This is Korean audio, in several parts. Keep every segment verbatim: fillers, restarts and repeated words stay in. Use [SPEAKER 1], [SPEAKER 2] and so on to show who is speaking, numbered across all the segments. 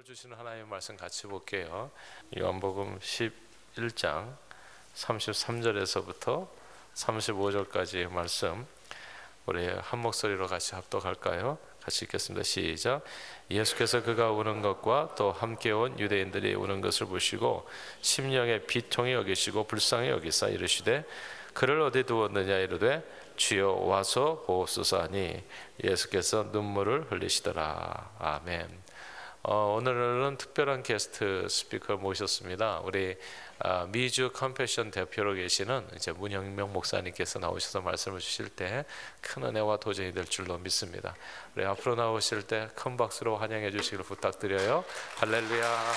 [SPEAKER 1] 주시는 하나님의 말씀 같이 볼게요. 요한복음 십일 장 삼십삼 절에서부터 삼십오 절까지의 말씀 우리 한 목소리로 같이 합독할까요? 같이 읽겠습니다. 시작. 예수께서 그가 우는 것과 또 함께 온 유대인들이 우는 것을 보시고 심령에 비통히 여기시고 불쌍히 여기사 이르시되 그를 어디 두었느냐 이르되 주여 와서 보옵소서 하니 예수께서 눈물을 흘리시더라. 아멘. 어, 오늘은 특별한 게스트 스피커 모셨습니다. 우리 아, 미주 컴패션 대표로 계시는 이제 문영명 목사님께서 나오셔서 말씀을 주실 때 큰 은혜와 도전이 될 줄로 믿습니다. 우리 앞으로 나오실 때 큰 박수로 환영해 주시기를 부탁드려요. 할렐루야.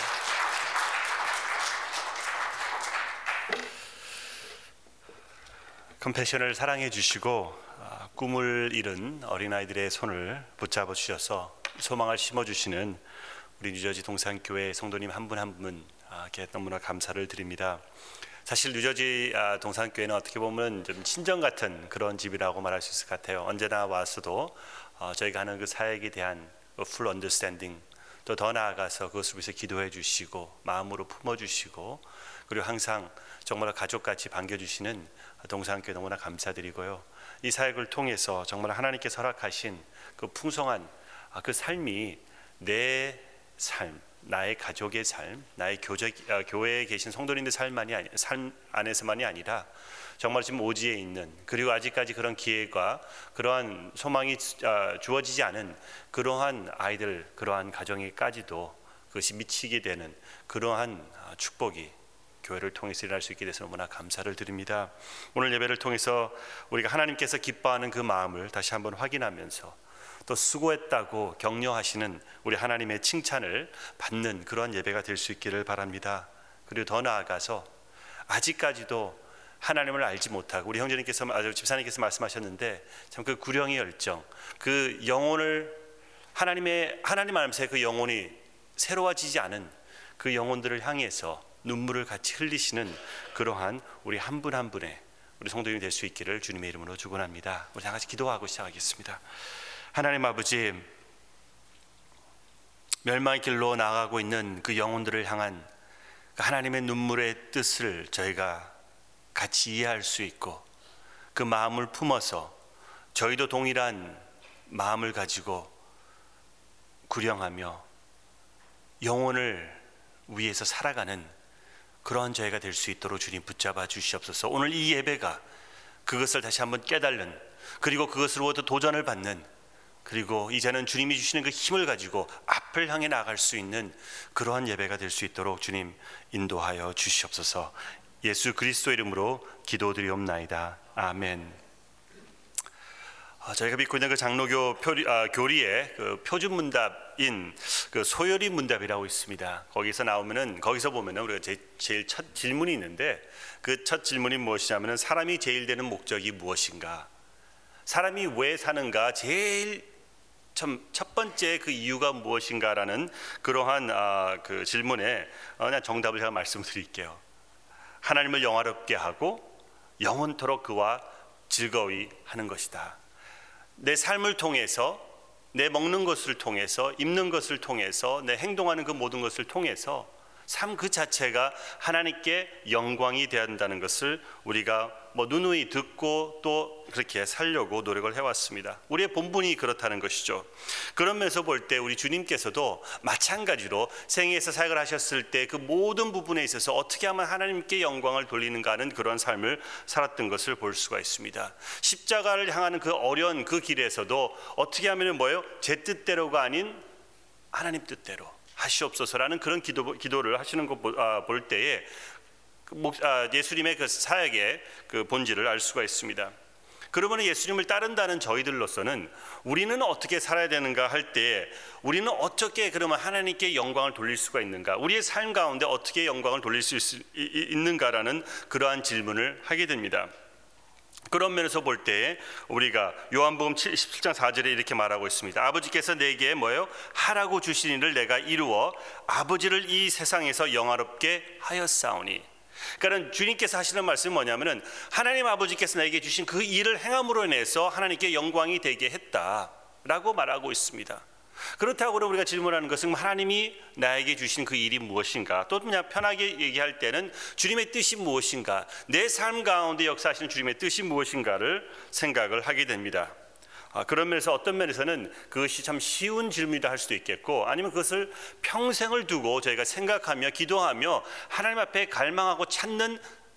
[SPEAKER 2] 컴패션을 사랑해 주시고 아, 꿈을 잃은 어린아이들의 손을 붙잡아 주셔서 소망을 심어 주시는 우리 뉴저지 동산교회 성도님 한 분 한 분 너무나 감사를 드립니다. 사실 뉴저지 동산교회는 어떻게 보면 좀 친정 같은 그런 집이라고 말할 수 있을 것 같아요. 언제나 와서도 저희가 하는 그 사역에 대한 full understanding, 또 더 나아가서 그것을 위해서 기도해 주시고 마음으로 품어 주시고 그리고 항상 정말 가족같이 반겨주시는 동산교회 너무나 감사드리고요. 이 사역을 통해서 정말 하나님께서 허락하신 그 풍성한 그 삶이 내 삶, 나의 가족의 삶, 나의 교제, 아, 교회에 계신 성도님들 삶만이 아니, 삶 안에서만이 아니라 정말 지금 오지에 있는, 그리고 아직까지 그런 기회가 그러한 소망이 아, 주어지지 않은 그러한 아이들, 그러한 가정에까지도 그것이 미치게 되는 그러한 아, 축복이 교회를 통해서 일어날 수 있게 돼서 너무나 감사를 드립니다. 오늘 예배를 통해서 우리가 하나님께서 기뻐하는 그 마음을 다시 한번 확인하면서 또 수고했다고 격려하시는 우리 하나님의 칭찬을 받는 그런 예배가 될 수 있기를 바랍니다. 그리고 더 나아가서 아직까지도 하나님을 알지 못하고 우리 형제님께서 아주 집사님께서 말씀하셨는데 참 그 구령의 열정, 그 영혼을 하나님의 하나님 안에서 그 영혼이 새로워지지 않은 그 영혼들을 향해서 눈물을 같이 흘리시는 그러한 우리 한 분 한 분의 우리 성도님이 될 수 있기를 주님의 이름으로 축원합니다. 우리 다 같이 기도하고 시작하겠습니다. 하나님 아버지, 멸망의 길로 나아가고 있는 그 영혼들을 향한 하나님의 눈물의 뜻을 저희가 같이 이해할 수 있고 그 마음을 품어서 저희도 동일한 마음을 가지고 구령하며 영혼을 위해서 살아가는 그러한 저희가 될 수 있도록 주님 붙잡아 주시옵소서. 오늘 이 예배가 그것을 다시 한번 깨달는, 그리고 그것으로부터 도전을 받는, 그리고 이제는 주님이 주시는 그 힘을 가지고 앞을 향해 나아갈 수 있는 그러한 예배가 될 수 있도록 주님 인도하여 주시옵소서. 예수 그리스도 이름으로 기도드리옵나이다. 아멘. 아, 저희가 믿고 있는 그 장로교 표리, 아, 교리의 그 표준 문답인 그 소요리 문답이라고 있습니다. 거기서 나오면은 거기서 보면은 우리가 제, 제일 첫 질문이 있는데 그 첫 질문이 무엇이냐면은 사람이 제일 되는 목적이 무엇인가? 사람이 왜 사는가? 제일 참 첫 번째 그 이유가 무엇인가라는 그러한 아, 그 질문에 그냥 정답을 제가 말씀드릴게요. 하나님을 영화롭게 하고 영원토록 그와 즐거이 하는 것이다. 내 삶을 통해서, 내 먹는 것을 통해서, 입는 것을 통해서, 내 행동하는 그 모든 것을 통해서 삶 그 자체가 하나님께 영광이 되어야 한다는 것을 우리가 뭐 누누이 듣고 또 그렇게 살려고 노력을 해왔습니다. 우리의 본분이 그렇다는 것이죠. 그런 면에서 볼 때 우리 주님께서도 마찬가지로 생애에서 사역을 하셨을 때 그 모든 부분에 있어서 어떻게 하면 하나님께 영광을 돌리는가 하는 그런 삶을 살았던 것을 볼 수가 있습니다. 십자가를 향하는 그 어려운 그 길에서도 어떻게 하면 뭐예요? 제 뜻대로가 아닌 하나님 뜻대로 하시옵소서라는 그런 기도, 기도를 하시는 거 볼 때에 예수님의 그 사역의 그 본질을 알 수가 있습니다. 그러면 예수님을 따른다는 저희들로서는 우리는 어떻게 살아야 되는가 할 때 우리는 어떻게 그러면 하나님께 영광을 돌릴 수가 있는가, 우리의 삶 가운데 어떻게 영광을 돌릴 수 있, 있는가라는 그러한 질문을 하게 됩니다. 그런 면에서 볼 때 우리가 요한복음 십칠 장 사 절에 이렇게 말하고 있습니다. 아버지께서 내게 뭐예요? 하라고 주신 일을 내가 이루어 아버지를 이 세상에서 영화롭게 하였사오니. 그러니까 주님께서 하시는 말씀이 뭐냐면은 하나님 아버지께서 나에게 주신 그 일을 행함으로 인해서 하나님께 영광이 되게 했다라고 말하고 있습니다. 그렇다고 우리가 질문하는 것은 하나님이 나에게 주신 그 일이 무엇인가, 또 그냥 편하게 얘기할 때는 주님의 뜻이 무엇인가, 내 삶 가운데 역사하시는 주님의 뜻이 무엇인가를 생각을 하게 됩니다. 아, 그런 면에서 어떤 면에서는 그것이 참 쉬운 질문이라 할 수도 있겠고, 아니면 그것을 평생을 두고 저희가 생각하며 기도하며 하나님 앞에 갈망하고 찾는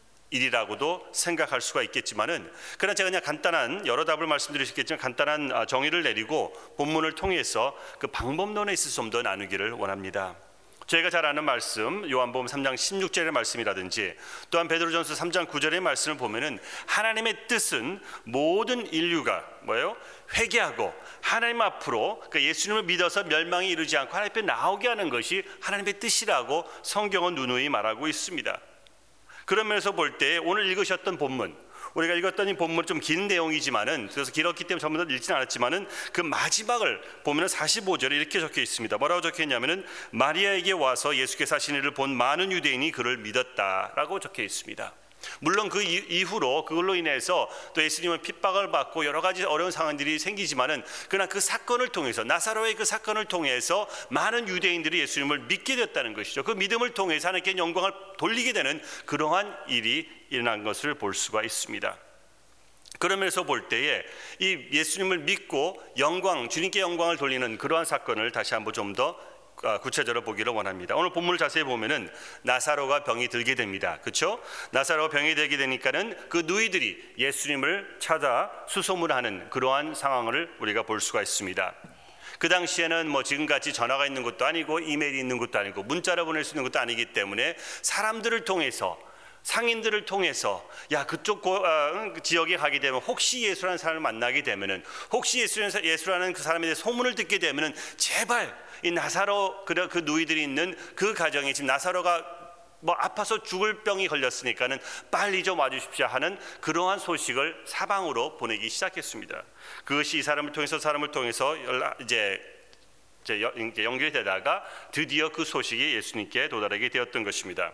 [SPEAKER 2] 일이라고도 생각할 수가 있겠지만은, 그러나 제가 그냥 간단한 여러 답을 말씀드릴 수 있겠지만 간단한 정의를 내리고 본문을 통해서 그 방법론에 있어서 좀 더 나누기를 원합니다. 저희가 잘 아는 말씀 요한복음 삼 장 십육 절의 말씀이라든지 또한 베드로전서 삼 장 구 절의 말씀을 보면은 하나님의 뜻은 모든 인류가 뭐예요? 회개하고 하나님 앞으로 그 예수님을 믿어서 멸망에 이르지 않고 하나님 앞에 나오게 하는 것이 하나님의 뜻이라고 성경은 누누이 말하고 있습니다. 그런 면에서 볼 때 오늘 읽으셨던 본문, 우리가 읽었던 이 본문 좀 긴 내용이지만은, 그래서 길었기 때문에 전부 다 읽지는 않았지만은 그 마지막을 보면은 사십오 절에 이렇게 적혀 있습니다. 뭐라고 적혀 있냐면은 마리아에게 와서 예수께서 하신 일을 본 많은 유대인이 그를 믿었다라고 적혀 있습니다. 물론 그 이후로 그걸로 인해서 또 예수님은 핍박을 받고 여러 가지 어려운 상황들이 생기지만은, 그러나 그 사건을 통해서, 나사로의 그 사건을 통해서 많은 유대인들이 예수님을 믿게 됐다는 것이죠. 그 믿음을 통해서 하나님께 영광을 돌리게 되는 그러한 일이 일어난 것을 볼 수가 있습니다. 그러면서 볼 때에 이 예수님을 믿고 영광, 주님께 영광을 돌리는 그러한 사건을 다시 한번 좀 더 구체적으로 보기를 원합니다. 오늘 본문을 자세히 보면은 나사로가 병이 들게 됩니다. 그렇죠? 나사로가 병이 들게 되니까는 그 누이들이 예수님을 찾아 수소문하는 그러한 상황을 우리가 볼 수가 있습니다. 그 당시에는 뭐 지금같이 전화가 있는 것도 아니고 이메일이 있는 것도 아니고 문자로 보낼 수 있는 것도 아니기 때문에 사람들을 통해서, 상인들을 통해서 야 그쪽 고, 어, 지역에 가게 되면 혹시 예수라는 사람을 만나게 되면은, 혹시 예수라는, 예수라는 그 사람에 대해 소문을 듣게 되면은 제발 이 나사로 그, 그 누이들이 있는 그 가정에 지금 나사로가 뭐 아파서 죽을 병이 걸렸으니까는 빨리 좀 와주십시오 하는 그러한 소식을 사방으로 보내기 시작했습니다. 그것이 이 사람을 통해서 사람을 통해서 연락, 이제, 이제 연결이 되다가 드디어 그 소식이 예수님께 도달하게 되었던 것입니다.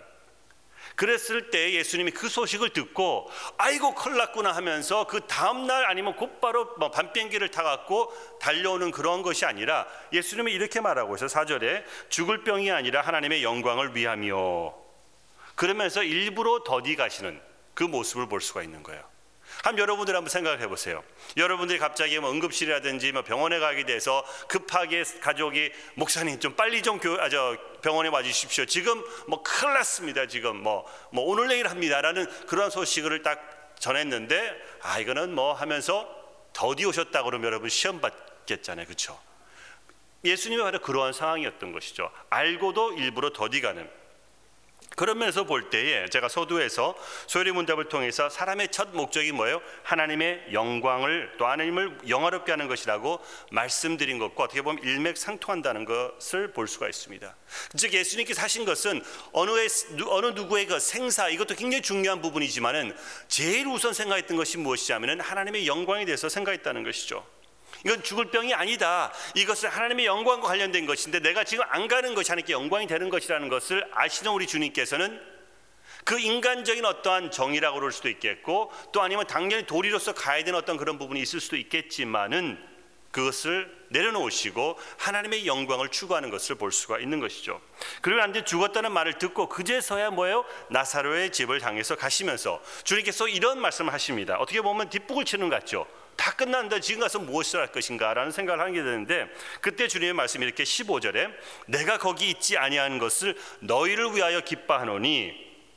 [SPEAKER 2] 그랬을 때 예수님이 그 소식을 듣고 아이고 큰일 났구나 하면서 그 다음날 아니면 곧바로 뭐 밤비행기를 타갖고 달려오는 그런 것이 아니라 예수님이 이렇게 말하고 있어요. 사 절에 죽을 병이 아니라 하나님의 영광을 위함이요, 그러면서 일부러 더디 가시는 그 모습을 볼 수가 있는 거예요. 한번 여러분들 한번 생각을 해보세요. 여러분들이 갑자기 뭐 응급실이라든지 뭐 병원에 가게 돼서 급하게 가족이 목사님 좀 빨리 좀 교, 아, 저 병원에 와주십시오. 지금 뭐 큰일 났습니다. 지금 뭐, 뭐 오늘 내일 합니다라는 그런 소식을 딱 전했는데, 아 이거는 뭐 하면서 더디 오셨다 그러면 여러분 시험 받겠잖아요, 그렇죠? 예수님이 바로 그러한 상황이었던 것이죠. 알고도 일부러 더디 가는. 그런 면에서 볼 때에 제가 서두에서 소요리 문답을 통해서 사람의 첫 목적이 뭐예요? 하나님의 영광을, 또 하나님을 영화롭게 하는 것이라고 말씀드린 것과 어떻게 보면 일맥상통한다는 것을 볼 수가 있습니다. 즉 예수님께서 하신 것은 어느, 어느 누구의 그 생사, 이것도 굉장히 중요한 부분이지만은 제일 우선 생각했던 것이 무엇이냐면은 하나님의 영광에 대해서 생각했다는 것이죠. 이건 죽을 병이 아니다, 이것은 하나님의 영광과 관련된 것인데 내가 지금 안 가는 것이 하나님께 영광이 되는 것이라는 것을 아시는 우리 주님께서는 그 인간적인 어떠한 정의라고 그럴 수도 있겠고, 또 아니면 당연히 도리로서 가야 되는 어떤 그런 부분이 있을 수도 있겠지만은 그것을 내려놓으시고 하나님의 영광을 추구하는 것을 볼 수가 있는 것이죠. 그리고 안돼 죽었다는 말을 듣고 그제서야 뭐예요? 나사로의 집을 향해서 가시면서 주님께서 이런 말씀을 하십니다. 어떻게 보면 뒷북을 치는 것 같죠. 다 끝났는데 지금 가서 무엇을 할 것인가 라는 생각을 하게 되는데, 그때 주님의 말씀이 이렇게 십오 절에 내가 거기 있지 아니하는 것을 너희를 위하여 기뻐하노니,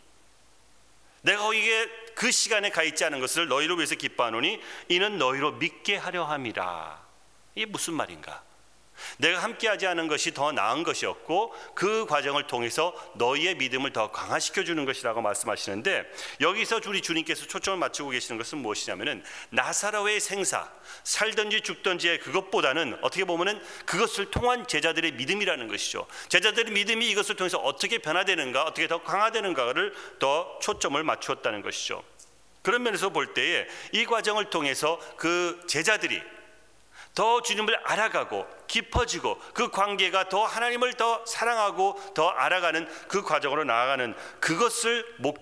[SPEAKER 2] 내가 거기에 그 시간에 가 있지 않은 것을 너희를 위해서 기뻐하노니 이는 너희로 믿게 하려 함이라. 이게 무슨 말인가? 내가 함께하지 않은 것이 더 나은 것이었고 그 과정을 통해서 너희의 믿음을 더 강화시켜 주는 것이라고 말씀하시는데, 여기서 우리 주님께서 초점을 맞추고 계시는 것은 무엇이냐면은 나사로의 생사, 살든지 죽든지의 그것보다는 어떻게 보면은 그것을 통한 제자들의 믿음이라는 것이죠. 제자들의 믿음이 이것을 통해서 어떻게 변화되는가, 어떻게 더 강화되는가를 더 초점을 맞추었다는 것이죠. 그런 면에서 볼 때에 이 과정을 통해서 그 제자들이 더 주님을 알아가고 깊어지고 그 관계가 더 하나님을 더 사랑하고 더 알아가는 그 과정으로 나아가는 그것을 목적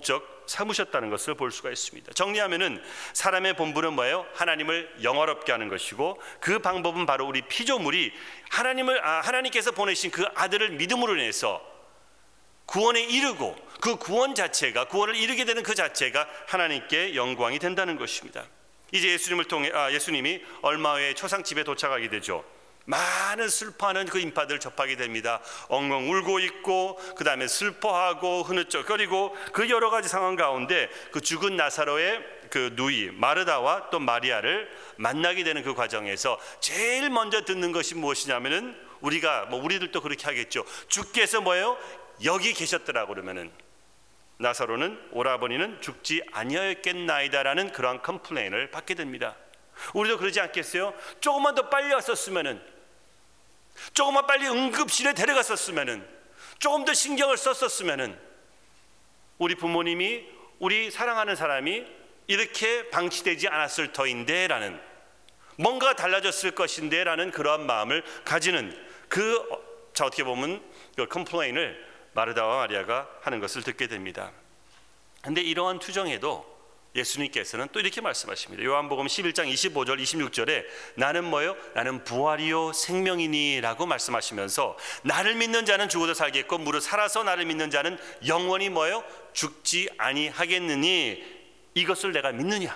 [SPEAKER 2] 삼으셨다는 것을 볼 수가 있습니다. 정리하면은 사람의 본분은 뭐예요? 하나님을 영화롭게 하는 것이고, 그 방법은 바로 우리 피조물이 하나님을 아, 하나님께서 보내신 그 아들을 믿음으로 인해서 구원에 이르고, 그 구원 자체가, 구원을 이루게 되는 그 자체가 하나님께 영광이 된다는 것입니다. 이제 예수님을 통해 아, 예수님이 얼마 후에 초상집에 도착하게 되죠. 많은 슬퍼하는 그 인파들을 접하게 됩니다. 엉엉 울고 있고, 그 다음에 슬퍼하고 흐느적거리고, 그 여러 가지 상황 가운데 그 죽은 나사로의 그 누이 마르다와 또 마리아를 만나게 되는 그 과정에서 제일 먼저 듣는 것이 무엇이냐면은, 우리가 뭐 우리들도 그렇게 하겠죠. 주께서 뭐예요? 여기 계셨더라 그러면은 나사로는, 오라버니는 죽지 아니하였겠나이다라는 그러한 컴플레인을 받게 됩니다. 우리도 그러지 않겠어요? 조금만 더 빨리 왔었으면은, 조금만 빨리 응급실에 데려갔었으면은, 조금 더 신경을 썼었으면은 우리 부모님이, 우리 사랑하는 사람이 이렇게 방치되지 않았을 터인데 라는, 뭔가 달라졌을 것인데 라는 그러한 마음을 가지는 그, 자 어떻게 보면 그 컴플레인을 마르다와 마리아가 하는 것을 듣게 됩니다. 그런데 이러한 투정에도 예수님께서는 또 이렇게 말씀하십니다. 요한복음 십일 장 이십오 절 이십육 절에 나는 뭐요? 나는 부활이요 생명이니 라고 말씀하시면서, 나를 믿는 자는 죽어도 살겠고 무릇 살아서 나를 믿는 자는 영원히 뭐요? 죽지 아니하겠느니 이것을 내가 믿느냐.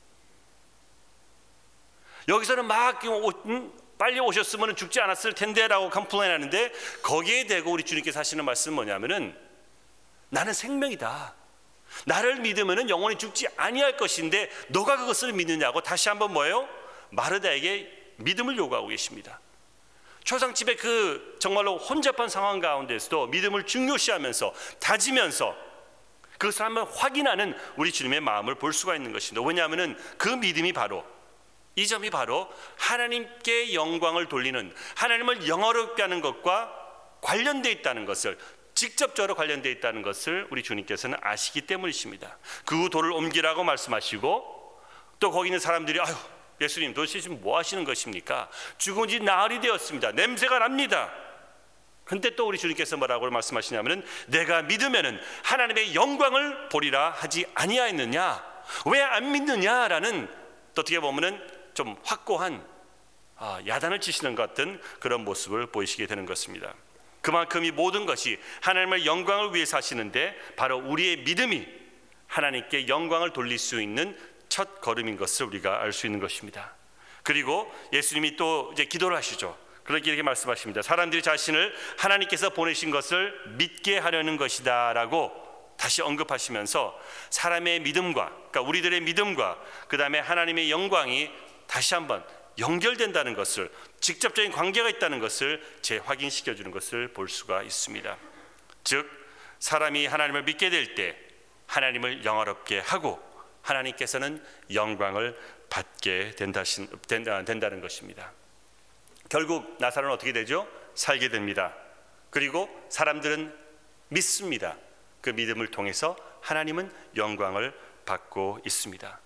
[SPEAKER 2] 여기서는 막 음, 빨리 오셨으면 죽지 않았을 텐데 라고 컴플레인 하는데, 거기에 대고 우리 주님께서 하시는 말씀은 뭐냐면은, 나는 생명이다, 나를 믿으면 영원히 죽지 아니할 것인데 너가 그것을 믿느냐고 다시 한번 뭐예요? 마르다에게 믿음을 요구하고 계십니다. 초상집의 그 정말로 혼잡한 상황 가운데서도 믿음을 중요시하면서 다지면서 그것을 한번 확인하는 우리 주님의 마음을 볼 수가 있는 것입니다. 왜냐하면 그 믿음이 바로, 이 점이 바로 하나님께 영광을 돌리는, 하나님을 영화롭게 하는 것과 관련되어 있다는 것을, 직접적으로 관련되어 있다는 것을 우리 주님께서는 아시기 때문이십니다. 그 돌을 옮기라고 말씀하시고, 또 거기 있는 사람들이 아유 예수님 도대체 지금 뭐 하시는 것입니까? 죽은 지 나흘이 되었습니다. 냄새가 납니다. 근데 또 우리 주님께서 뭐라고 말씀하시냐면, 내가 믿으면은 하나님의 영광을 보리라 하지 아니하였느냐, 왜 안 믿느냐라는, 또 어떻게 보면은 좀 확고한 아, 야단을 치시는 것 같은 그런 모습을 보이시게 되는 것입니다. 그만큼 이 모든 것이 하나님의 영광을 위해서 하시는데, 바로 우리의 믿음이 하나님께 영광을 돌릴 수 있는 첫 걸음인 것을 우리가 알 수 있는 것입니다. 그리고 예수님이 또 이제 기도를 하시죠. 그렇게 이렇게 말씀하십니다. 사람들이 자신을 하나님께서 보내신 것을 믿게 하려는 것이다 라고 다시 언급하시면서, 사람의 믿음과, 그러니까 우리들의 믿음과 그 다음에 하나님의 영광이 다시 한번 연결된다는 것을, 직접적인 관계가 있다는 것을 재확인시켜 주는 것을 볼 수가 있습니다. 즉 사람이 하나님을 믿게 될 때 하나님을 영화롭게 하고 하나님께서는 영광을 받게 된다, 된다는 것입니다. 결국 나사로는 어떻게 되죠? 살게 됩니다. 그리고 사람들은 믿습니다. 그 믿음을 통해서 하나님은 영광을 받고 있습니다.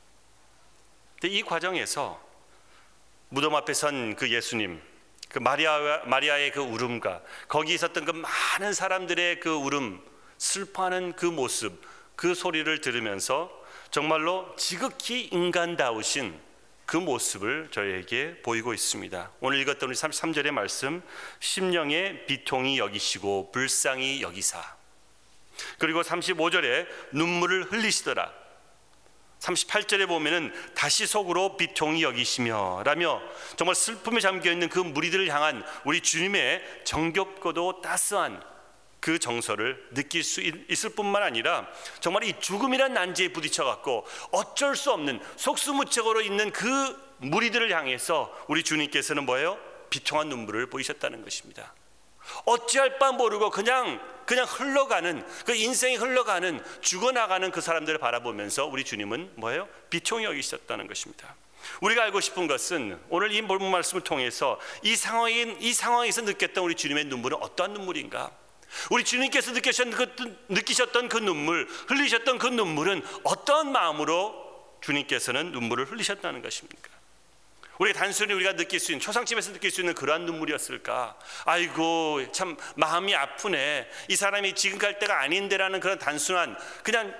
[SPEAKER 2] 근데 이 과정에서 무덤 앞에 선 그 예수님, 그 마리아, 마리아의 그 울음과 거기 있었던 그 많은 사람들의 그 울음, 슬퍼하는 그 모습, 그 소리를 들으면서 정말로 지극히 인간다우신 그 모습을 저희에게 보이고 있습니다. 오늘 읽었던 우리 삼십삼 절의 말씀, 심령의 비통이 여기시고 불쌍히 여기사, 그리고 삼십오 절에 눈물을 흘리시더라. 삼십팔 절에 보면은 다시 속으로 비통히 여기시며 라며, 정말 슬픔에 잠겨있는 그 무리들을 향한 우리 주님의 정겹고도 따스한 그 정서를 느낄 수 있을 뿐만 아니라, 정말 이 죽음이란 난제에 부딪혀 갖고 어쩔 수 없는 속수무책으로 있는 그 무리들을 향해서 우리 주님께서는 뭐예요? 비통한 눈물을 보이셨다는 것입니다. 어찌할 바 모르고 그냥 그냥 흘러가는, 그 인생이 흘러가는, 죽어나가는 그 사람들을 바라보면서 우리 주님은 뭐예요? 비통히 여기셨다는 것입니다. 우리가 알고 싶은 것은 오늘 이 본문 말씀을 통해서 이 상황인 이 상황에서 느꼈던 우리 주님의 눈물은 어떠한 눈물인가? 우리 주님께서 느끼셨던 그, 느끼셨던 그 눈물, 흘리셨던 그 눈물은 어떠한 마음으로 주님께서는 눈물을 흘리셨다는 것입니까? 우리가 단순히 우리가 느낄 수 있는, 초상집에서 느낄 수 있는 그러한 눈물이었을까? 아이고 참 마음이 아프네, 이 사람이 지금 갈 때가 아닌데라는 그런 단순한, 그냥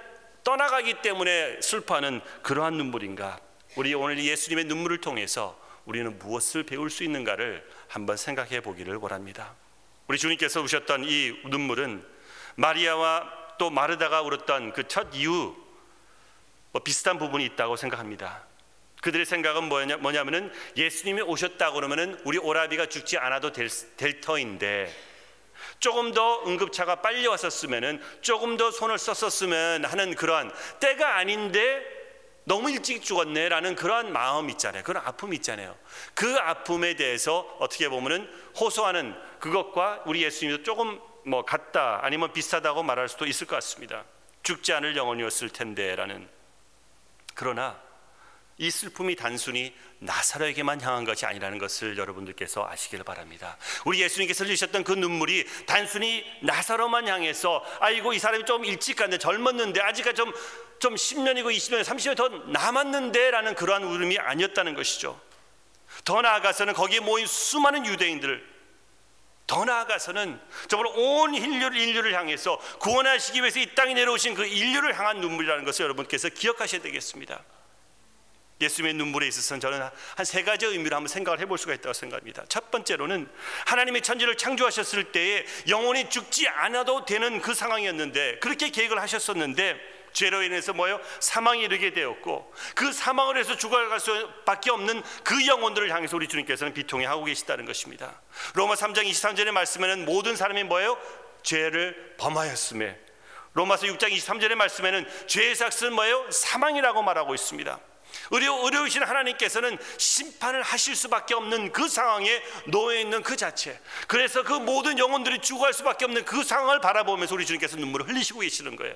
[SPEAKER 2] 떠나가기 때문에 슬퍼하는 그러한 눈물인가? 우리 오늘 예수님의 눈물을 통해서 우리는 무엇을 배울 수 있는가를 한번 생각해 보기를 원합니다. 우리 주님께서 우셨던 이 눈물은 마리아와 또 마르다가 울었던 그 첫 이유 뭐 비슷한 부분이 있다고 생각합니다. 그들의 생각은 뭐냐, 뭐냐면은 예수님이 오셨다고 그러면은 우리 오라비가 죽지 않아도 될, 될 터인데 조금 더 응급차가 빨리 왔었으면은 조금 더 손을 썼었으면 하는 그러한 때가 아닌데 너무 일찍 죽었네라는 그러한 마음 있잖아요. 그런 아픔이 있잖아요. 그 아픔에 대해서 어떻게 보면은 호소하는 그것과 우리 예수님도 조금 뭐 같다 아니면 비슷하다고 말할 수도 있을 것 같습니다. 죽지 않을 영혼이었을 텐데라는. 그러나 이 슬픔이 단순히 나사로에게만 향한 것이 아니라는 것을 여러분들께서 아시길 바랍니다. 우리 예수님께서 흘리셨던 그 눈물이 단순히 나사로만 향해서 아이고 이 사람이 좀 일찍 갔네, 젊었는데 아직까지 좀, 좀 십 년이고 이십 년, 삼십 년 더 남았는데 라는 그러한 울음이 아니었다는 것이죠. 더 나아가서는 거기에 모인 수많은 유대인들, 더 나아가서는 정말 온 인류를, 인류를 향해서 구원하시기 위해서 이 땅에 내려오신 그 인류를 향한 눈물이라는 것을 여러분께서 기억하셔야 되겠습니다. 예수님의 눈물에 있어서는 저는 한 세 가지 의미로 한번 생각을 해볼 수가 있다고 생각합니다. 첫 번째로는 하나님의 천지를 창조하셨을 때에 영원히 죽지 않아도 되는 그 상황이었는데, 그렇게 계획을 하셨었는데 죄로 인해서 뭐요? 사망에 이르게 되었고, 그 사망을 해서 죽어갈 수밖에 없는 그 영혼들을 향해서 우리 주님께서는 비통해하고 계시다는 것입니다. 로마 삼 장 이십삼 절의 말씀에는 모든 사람이 뭐예요? 죄를 범하였음에, 로마서 육 장 이십삼 절의 말씀에는 죄의 삭은 뭐예요? 사망이라고 말하고 있습니다. 의료, 의료이신 하나님께서는 심판을 하실 수밖에 없는 그 상황에 놓여 있는 그 자체, 그래서 그 모든 영혼들이 죽어갈 수밖에 없는 그 상황을 바라보면서 우리 주님께서 눈물을 흘리시고 계시는 거예요.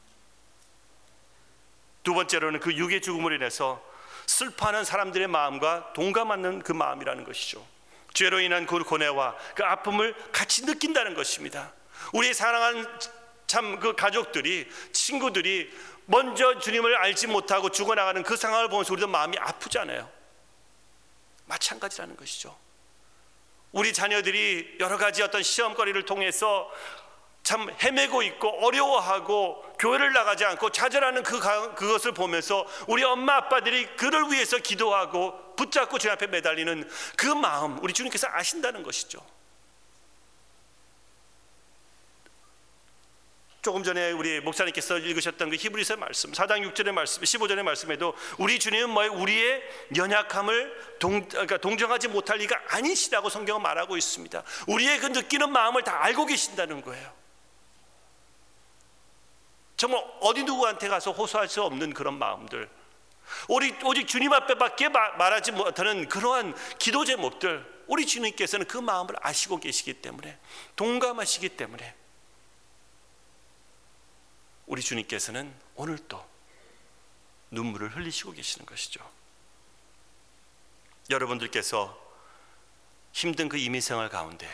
[SPEAKER 2] 두 번째로는 그 육의 죽음으로 인해서 슬퍼하는 사람들의 마음과 동감하는 그 마음이라는 것이죠. 죄로 인한 그 고뇌와 그 아픔을 같이 느낀다는 것입니다. 우리의 사랑하는 참 그 가족들이, 친구들이 먼저 주님을 알지 못하고 죽어나가는 그 상황을 보면서 우리도 마음이 아프잖아요. 마찬가지라는 것이죠. 우리 자녀들이 여러 가지 어떤 시험거리를 통해서 참 헤매고 있고 어려워하고 교회를 나가지 않고 좌절하는 그, 그것을 보면서 우리 엄마 아빠들이 그를 위해서 기도하고 붙잡고 주님 앞에 매달리는 그 마음, 우리 주님께서 아신다는 것이죠. 조금 전에 우리 목사님께서 읽으셨던 그 히브리서 말씀 사 장 육 절의 말씀, 십오 절의 말씀에도 우리 주님은 뭐예요? 우리의 연약함을 동, 그러니까 동정하지 못할 리가 아니시라고 성경은 말하고 있습니다. 우리의 그 느끼는 마음을 다 알고 계신다는 거예요. 정말 어디 누구한테 가서 호소할 수 없는 그런 마음들, 우리 오직 주님 앞에밖에 말하지 못하는 그러한 기도 제목들, 우리 주님께서는 그 마음을 아시고 계시기 때문에, 동감하시기 때문에 우리 주님께서는 오늘 또 눈물을 흘리시고 계시는 것이죠. 여러분들께서 힘든 그 이민생활 가운데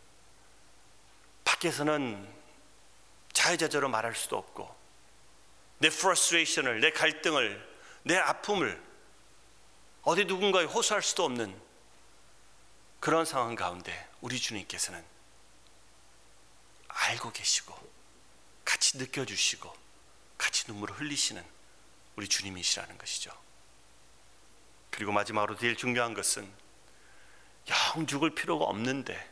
[SPEAKER 2] 밖에서는 자유자재로 말할 수도 없고, 내 프러스트레이션을, 내 갈등을, 내 아픔을 어디 누군가에 호소할 수도 없는 그런 상황 가운데 우리 주님께서는 알고 계시고 같이 느껴주시고 같이 눈물을 흘리시는 우리 주님이시라는 것이죠. 그리고 마지막으로 제일 중요한 것은 영 죽을 필요가 없는데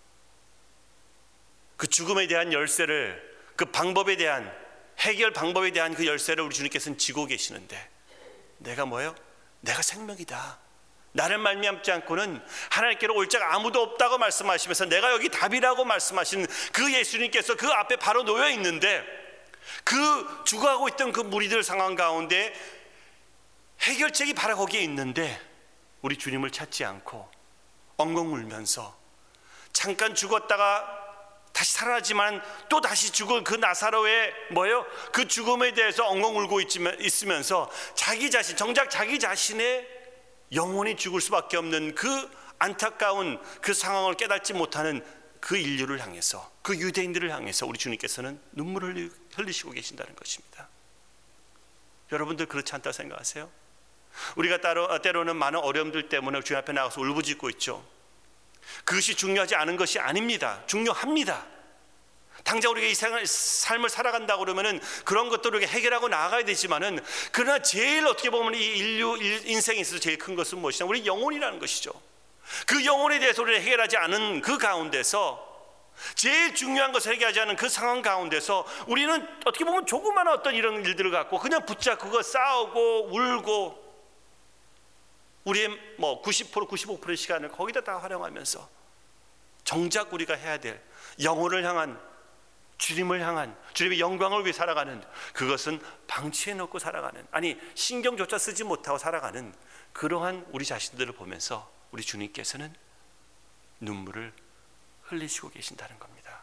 [SPEAKER 2] 그 죽음에 대한 열쇠를, 그 방법에 대한, 해결 방법에 대한 그 열쇠를 우리 주님께서는 쥐고 계시는데, 내가 뭐예요? 내가 생명이다, 나를 말미암지 않고는 하나님께로 올 자가 아무도 없다고 말씀하시면서 내가 여기 답이라고 말씀하시는 그 예수님께서 그 앞에 바로 놓여 있는데, 그 죽어가고 있던 그 무리들 상황 가운데 해결책이 바로 거기에 있는데 우리 주님을 찾지 않고 엉엉 울면서 잠깐 죽었다가 다시 살아나지만 또 다시 죽을 그 나사로의 뭐예요? 그 죽음에 대해서 엉엉 울고 있으면서 자기 자신, 정작 자기 자신의 영원히 죽을 수밖에 없는 그 안타까운 그 상황을 깨닫지 못하는 그 인류를 향해서, 그 유대인들을 향해서 우리 주님께서는 눈물을 흘리시고 계신다는 것입니다. 여러분들 그렇지 않다고 생각하세요? 우리가 따로, 때로는 많은 어려움들 때문에 주님 앞에 나가서 울부짖고 있죠. 그것이 중요하지 않은 것이 아닙니다. 중요합니다. 당장 우리가 이 생활, 삶을 살아간다 그러면은 그런 것들을 우리가 해결하고 나아가야 되지만은, 그러나 제일 어떻게 보면 이 인류 인생에 있어서 제일 큰 것은 무엇이냐? 우리 영혼이라는 것이죠. 그 영혼에 대해서 우리가 해결하지 않은 그 가운데서, 제일 중요한 것을 해결하지 않은 그 상황 가운데서 우리는 어떻게 보면 조그마한 어떤 이런 일들을 갖고 그냥 붙잡고 싸우고 울고, 우리의 뭐 구십 퍼센트 구십오 퍼센트의 시간을 거기다 다 활용하면서 정작 우리가 해야 될 영혼을 향한, 주님을 향한, 주님의 영광을 위해 살아가는, 그것은 방치해 놓고 살아가는, 아니 신경조차 쓰지 못하고 살아가는 그러한 우리 자신들을 보면서 우리 주님께서는 눈물을 흘리시고 계신다는 겁니다.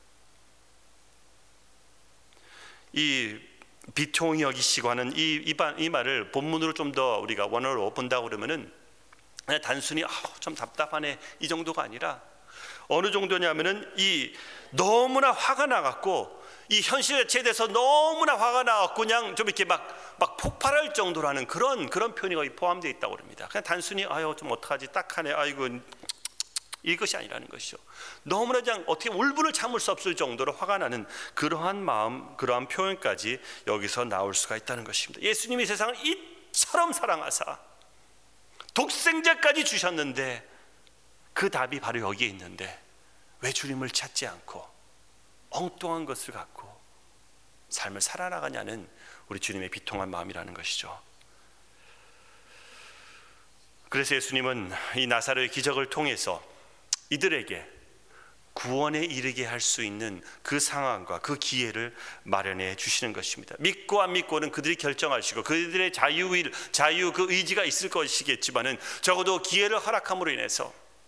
[SPEAKER 2] 이 비통히 여기시고 하는 이, 이, 이 말을 본문으로 좀 더 우리가 원어로 본다고 그러면은 그냥 단순히 아, 좀 답답하네 이 정도가 아니라 어느 정도냐면은 이 너무나 화가 나갖고, 이 현실 자체에 대해서 너무나 화가 나갖고 그냥 좀 이렇게 막, 막 폭발할 정도라는 그런 그런 표현이 거의 포함되어 있다고 합니다. 그냥 단순히 아유 좀 어떡하지 딱하네 아이고 이것이 아니라는 것이죠. 너무나 그냥 어떻게 울분을 참을 수 없을 정도로 화가 나는 그러한 마음, 그러한 표현까지 여기서 나올 수가 있다는 것입니다. 예수님이 세상을 이처럼 사랑하사 독생자까지 주셨는데 그 답이 바로 여기에 있는데 왜 주님을 찾지 않고 엉뚱한 것을 갖고 삶을 살아나가냐는 우리 주님의 비통한 마음이라는 것이죠. 그래서 예수님은 이 나사로의 기적을 통해서 이들에게 구원에 이르게 할 수 있는 그 상황과 그 기회를 마련해 주시는 것입니다. 믿고 안 믿고는 그들이 결정하시고 그들의 자유의 자유 그 의지가 있을 것이겠지만은 적어도 기회를 허락함으로 인해서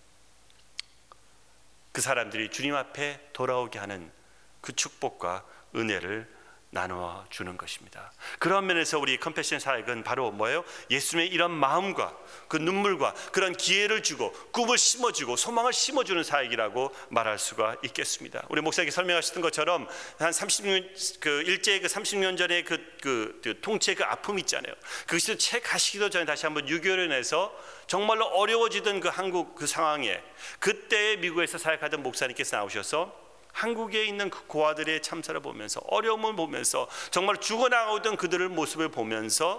[SPEAKER 2] 그 사람들이 주님 앞에 돌아오게 하는 그 축복과 은혜를 나누어 주는 것입니다. 그런 면에서 우리 컴패션 사역은 바로 뭐예요? 예수님의 이런 마음과 그 눈물과 그런 기회를 주고 꿈을 심어주고 소망을 심어주는 사역이라고 말할 수가 있겠습니다. 우리 목사님이 설명하셨던 것처럼 한 삼십 년 그 일제의 그 삼십 년 전에 그, 그, 그 통치의 그 아픔 있잖아요. 그것이 채 가시기도 전에 다시 한번 유교련에서 정말로 어려워지던 그 한국 그 상황에 그때 미국에서 사역하던 목사님께서 나오셔서 한국에 있는 그 고아들의 참사를 보면서 어려움을 보면서 정말 죽어나가던 그들의 모습을 보면서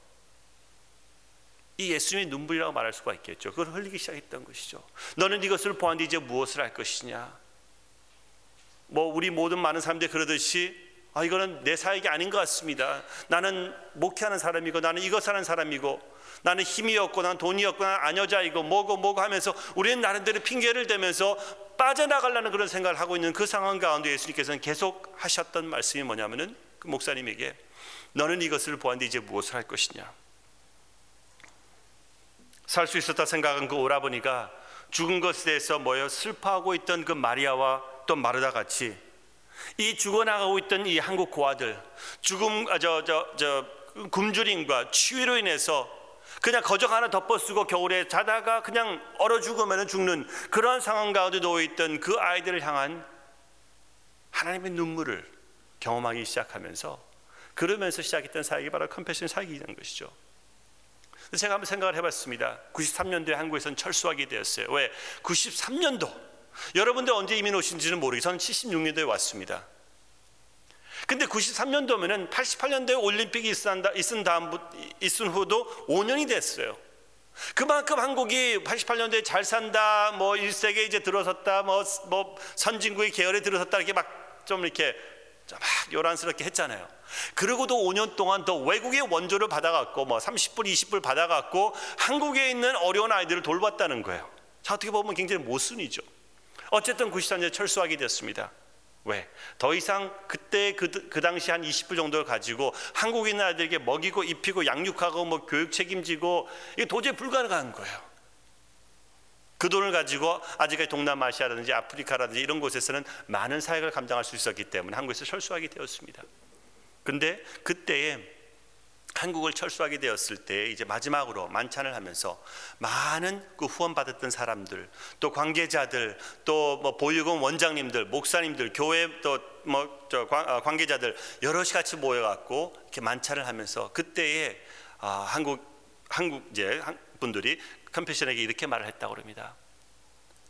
[SPEAKER 2] 이 예수님의 눈물이라고 말할 수가 있겠죠. 그걸 흘리기 시작했던 것이죠. 너는 이것을 보았는데 이제 무엇을 할 것이냐. 뭐 우리 모든 많은 사람들이 그러듯이 아 이거는 내 사역이 아닌 것 같습니다. 나는 목회하는 사람이고 나는 이것 하는 사람이고 나는 힘이 없고 난 돈이 없고 난 아녀자이고 뭐고 뭐고 하면서 우리는 나름대로 핑계를 대면서 빠져나가려는 그런 생각을 하고 있는 그 상황 가운데 예수님께서는 계속 하셨던 말씀이 뭐냐면은 그 목사님에게 너는 이것을 보았는데 이제 무엇을 할 것이냐. 살 수 있었다 생각한 그 오라버니가 죽은 것에 대해서 뭐예요? 슬퍼하고 있던 그 마리아와 또 마르다 같이 이 죽어나가고 있던 이 한국 고아들 죽음 저 저 저 굶주림과 추위로 인해서 그냥 거적 하나 덮어쓰고 겨울에 자다가 그냥 얼어 죽으면 죽는 그러한 상황 가운데 놓여있던 그 아이들을 향한 하나님의 눈물을 경험하기 시작하면서 그러면서 시작했던 사역이 바로 컴패션 사역이라는 것이죠. 제가 한번 생각을 해봤습니다. 구십삼 년도에 한국에서는 철수하게 되었어요. 왜? 구십삼 년도 여러분들 언제 이민 오신지는 모르겠어요. 저는 칠십육 년도에 왔습니다. 근데 구십삼 년도면은 팔십팔 년도에 올림픽이 있은 다음 있은 후도 오 년이 됐어요. 그만큼 한국이 팔십팔 년도에 잘 산다, 뭐 일 세기에 이제 들어섰다, 뭐, 뭐 선진국의 계열에 들어섰다 이렇게 막 좀 이렇게 막 요란스럽게 했잖아요. 그러고도 오 년 동안 더 외국의 원조를 받아갖고 뭐 삼십 불, 이십 불 받아갖고 한국에 있는 어려운 아이들을 돌봤다는 거예요. 자, 어떻게 보면 굉장히 모순이죠. 어쨌든 구십삼 년에 철수하게 됐습니다. 왜? 더 이상 그때 그, 그 당시 한 이십 불 정도를 가지고 한국에 있는 아이들에게 먹이고 입히고 양육하고 뭐 교육 책임지고 이게 도저히 불가능한 거예요. 그 돈을 가지고 아직까지 동남아시아라든지 아프리카라든지 이런 곳에서는 많은 사역을 감당할 수 있었기 때문에 한국에서 철수하게 되었습니다. 근데 그때에 한국을 철수하게 되었을 때 이제 마지막으로 만찬을 하면서 많은 그 후원받았던 사람들, 또 관계자들, 또 뭐 보육원 원장님들, 목사님들, 교회 또 뭐 저 관계자들 여럿이 같이 모여갖고 이렇게 만찬을 하면서 그때에 아, 한국 한국 이제 분들이 컴패션에게 이렇게 말을 했다고 합니다.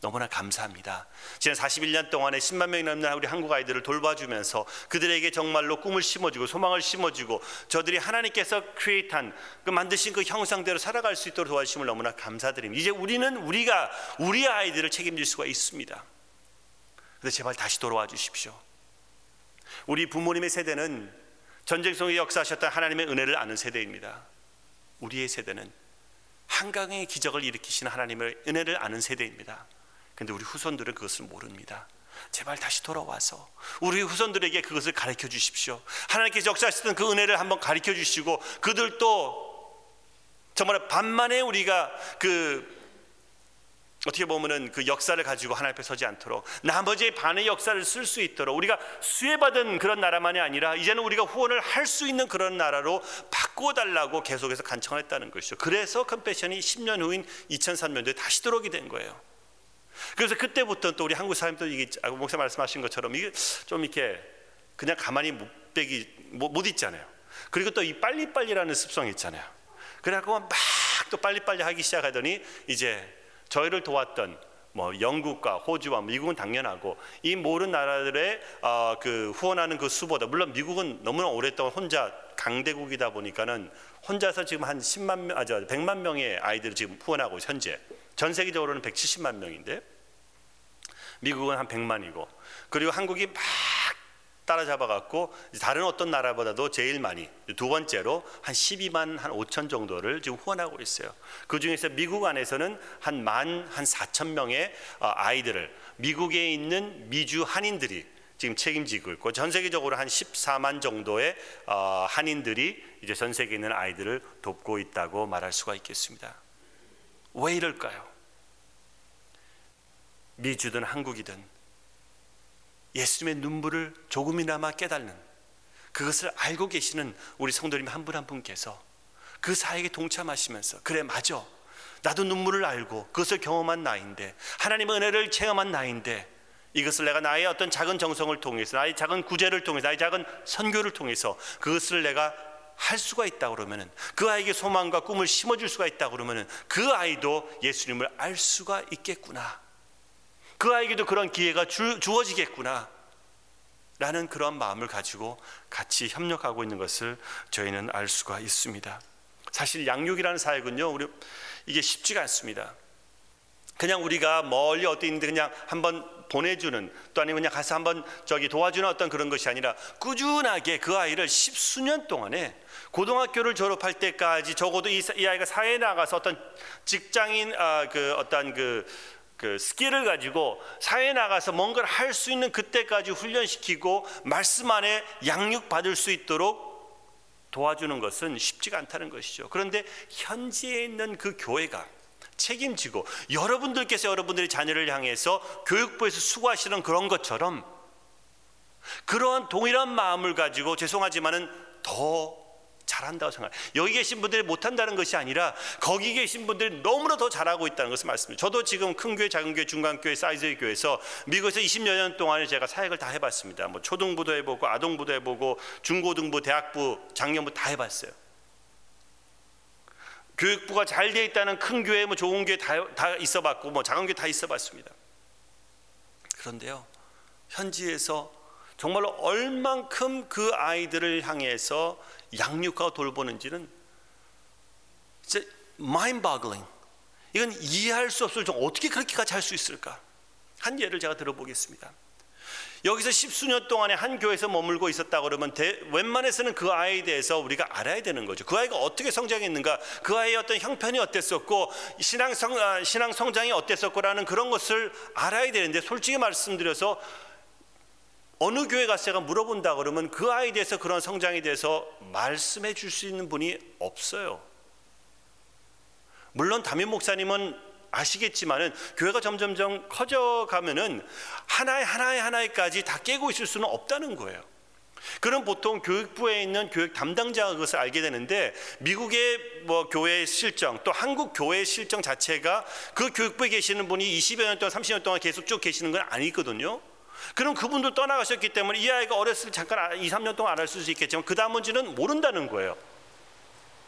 [SPEAKER 2] 너무나 감사합니다. 지난 사십일 년 동안에 십만 명이 넘는 우리 한국 아이들을 돌봐주면서 그들에게 정말로 꿈을 심어주고 소망을 심어주고 저들이 하나님께서 크리에이트한 그 만드신 그 형상대로 살아갈 수 있도록 도와주심을 너무나 감사드립니다. 이제 우리는 우리가 우리 아이들을 책임질 수가 있습니다. 그런데 제발 다시 돌아와 주십시오. 우리 부모님의 세대는 전쟁 속에 역사하셨던 하나님의 은혜를 아는 세대입니다. 우리의 세대는 한강의 기적을 일으키시는 하나님의 은혜를 아는 세대입니다. 그런데 우리 후손들은 그것을 모릅니다. 제발 다시 돌아와서 우리 후손들에게 그것을 가르쳐 주십시오. 하나님께서 역사하시던 그 은혜를 한번 가르쳐 주시고 그들도 정말 반만에 우리가 그 어떻게 보면은 그 역사를 가지고 하나님 앞에 서지 않도록 나머지 반의 역사를 쓸 수 있도록 우리가 수혜받은 그런 나라만이 아니라 이제는 우리가 후원을 할 수 있는 그런 나라로 바꾸어달라고 계속해서 간청을 했다는 것이죠. 그래서 컴패션이 십 년 후인 이천삼 년도에 다시 들어오게 된 거예요. 그래서 그때부터 또 우리 한국 사람도 이게 목사 말씀하신 것처럼 이게 좀 이렇게 그냥 가만히 못 빼기 못 있잖아요. 그리고 또 이 빨리빨리라는 습성이 있잖아요. 그래갖고 막 또 빨리빨리 하기 시작하더니 이제 저희를 도왔던 뭐 영국과 호주와 미국은 당연하고 이 모든 나라들의 어 그 후원하는 그 수보다 물론 미국은 너무나 오랫동안 혼자 강대국이다 보니까는 혼자서 지금 한 십만 명, 아 저 백만 명의 아이들을 지금 후원하고 현재 전 세계적으로는 백칠십만 명인데 미국은 한 백만이고 그리고 한국이 막 따라잡아 갖고 다른 어떤 나라보다도 제일 많이 두 번째로 한 십이만 한 오천 정도를 지금 후원하고 있어요. 그 중에서 미국 안에서는 한 만 한 사천 명의 아이들을 미국에 있는 미주 한인들이 지금 책임지고 있고 전 세계적으로 한 십사만 정도의 한인들이 이제 전 세계에 있는 아이들을 돕고 있다고 말할 수가 있겠습니다. 왜 이럴까요? 미주든 한국이든 예수님의 눈물을 조금이나마 깨닫는 그것을 알고 계시는 우리 성도님 한 분 한 분께서 그 사역에 동참하시면서 그래 맞아 나도 눈물을 알고 그것을 경험한 나인데 하나님의 은혜를 체험한 나인데 이것을 내가 나의 어떤 작은 정성을 통해서 나의 작은 구제를 통해서 나의 작은 선교를 통해서 그것을 내가 할 수가 있다 그러면은 그 아이에게 소망과 꿈을 심어줄 수가 있다 그러면은 그 아이도 예수님을 알 수가 있겠구나. 그 아이에게도 그런 기회가 주, 주어지겠구나 라는 그런 마음을 가지고 같이 협력하고 있는 것을 저희는 알 수가 있습니다. 사실 양육이라는 사역은요 우리 이게 쉽지가 않습니다. 그냥 우리가 멀리 어디 있는데 그냥 한번 보내주는 또 아니면 그냥 가서 한번 저기 도와주는 어떤 그런 것이 아니라 꾸준하게 그 아이를 십수년 동안에 고등학교를 졸업할 때까지 적어도 이, 이 아이가 사회에 나가서 어떤 직장인 아, 그 어떤 그 그 스킬을 가지고 사회에 나가서 뭔가를 할 수 있는 그때까지 훈련시키고 말씀 안에 양육받을 수 있도록 도와주는 것은 쉽지가 않다는 것이죠. 그런데 현지에 있는 그 교회가 책임지고 여러분들께서 여러분들의 자녀를 향해서 교육부에서 수고하시는 그런 것처럼 그러한 동일한 마음을 가지고 죄송하지만은 더 잘한다고 생각해요. 여기 계신 분들이 못한다는 것이 아니라 거기 계신 분들이 너무나 더 잘하고 있다는 것을 말씀드려요. 저도 지금 큰 교회, 작은 교회, 중간 교회, 사이즈의 교회에서 미국에서 이십여 년 동안에 제가 사역을 다 해봤습니다. 뭐 초등부도 해보고 아동부도 해보고 중고등부, 대학부, 작년부 다 해봤어요. 교육부가 잘 돼 있다는 큰 교회, 뭐 좋은 교회 다, 다 있어봤고 뭐 작은 교회 다 있어봤습니다. 그런데요, 현지에서 정말로 얼만큼 그 아이들을 향해서 양육하고 돌보는지는 진짜 mind-boggling. 이건 이해할 수 없을 정도. 어떻게 그렇게까지 할 수 있을까? 한 예를 제가 들어보겠습니다. 여기서 십수년 동안에 한 교회에서 머물고 있었다 그러면 대, 웬만해서는 그 아이에 대해서 우리가 알아야 되는 거죠. 그 아이가 어떻게 성장했는가, 그 아이의 어떤 형편이 어땠었고 신앙, 성, 아, 신앙 성장이 어땠었고라는 그런 것을 알아야 되는데 솔직히 말씀드려서 어느 교회 가서 제가 물어본다 그러면 그 아이에 대해서 그런 성장에 대해서 말씀해 줄 수 있는 분이 없어요. 물론 담임 목사님은 아시겠지만은 교회가 점점점 커져가면은 하나에 하나에 하나에까지 다 깨고 있을 수는 없다는 거예요. 그럼 보통 교육부에 있는 교육 담당자가 그것을 알게 되는데 미국의 뭐 교회 실정 또 한국 교회 실정 자체가 그 교육부에 계시는 분이 이십여 년 동안 삼십 년 동안 계속 쭉 계시는 건 아니거든요. 그럼 그분도 떠나가셨기 때문에 이 아이가 어렸을 때 잠깐 이, 삼 년 동안 알았을 수 있겠지만 그 다음 문제는 모른다는 거예요.